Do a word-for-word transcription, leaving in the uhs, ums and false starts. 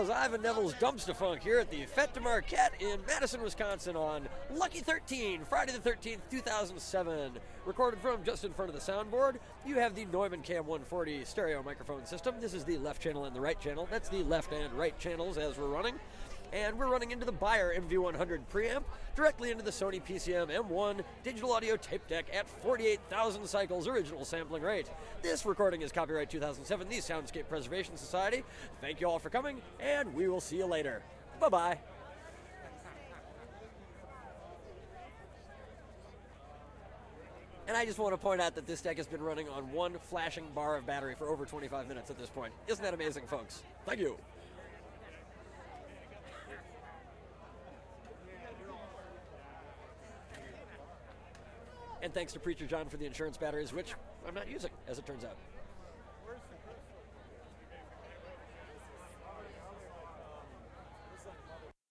pals, Ivan Neville's Dumpster Funk here at the Fête de Marquette in Madison, Wisconsin on Lucky thirteen, Friday the thirteenth, two thousand seven. Recorded from just in front of the soundboard, you have the Neumann Cam one forty stereo microphone system. This is the left channel and the right channel. That's the left and right channels as we're running. And we're running into the Beyer M V one hundred preamp, directly into the Sony P C M M one digital audio tape deck at forty-eight thousand cycles original sampling rate. This recording is copyright two thousand seven, the Soundscape Preservation Society. Thank you all for coming, and we will see you later. Bye-bye. And I just want to point out that this deck has been running on one flashing bar of battery for over twenty-five minutes at this point. Isn't that amazing, folks? Thank you. And thanks to Preacher John for the insurance batteries, which I'm not using, as it turns out.